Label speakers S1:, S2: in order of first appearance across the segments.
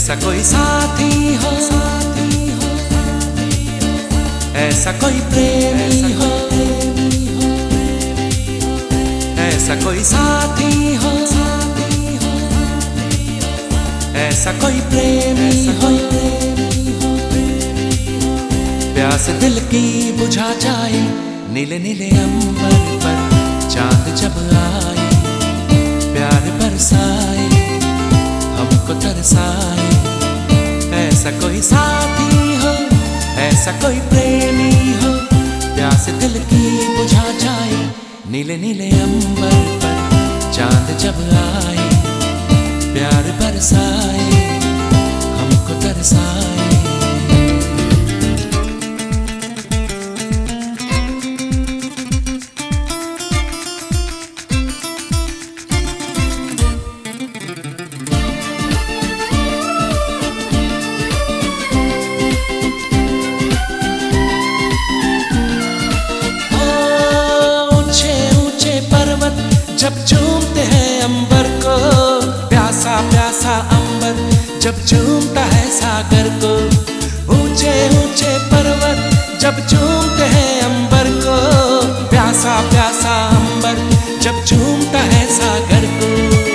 S1: ऐसा कोई साथी हो, ऐसा कोई प्रेमी हो, ऐसा कोई साथी हो, ऐसा कोई प्रेमी हो, प्यास दिल की बुझा जाए नीले नीले अंबर पर चांद जब आए, प्यार बरसाए हमको तरसाए। ऐसा कोई साथी हो, ऐसा कोई प्रेमी हो, प्यास दिल की बुझा जाए नीले नीले अंबर पर चांद जब आए, प्यार बरसाए हमको तरसाए। जब चूमते हैं अंबर को, प्यासा प्यासा अंबर जब चूमता है सागर को, ऊंचे ऊंचे पर्वत जब चूमते हैं अंबर को, प्यासा प्यासा अंबर जब चूमता है सागर को।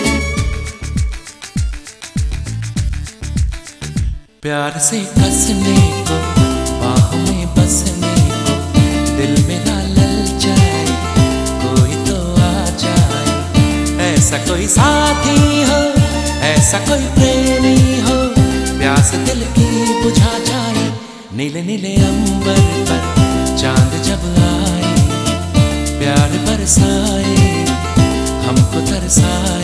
S1: प्यार से हंसने को, बाहों में बसने को, दिल मेरा ललचाए कोई तो आ जाए। ऐसा कोई साथी हो, ऐसा कोई प्रेमी हो, प्यास दिल की बुझा जाए नीले नीले अंबर पर चांद जब आए, प्यार बरसाए हमको तरसाए।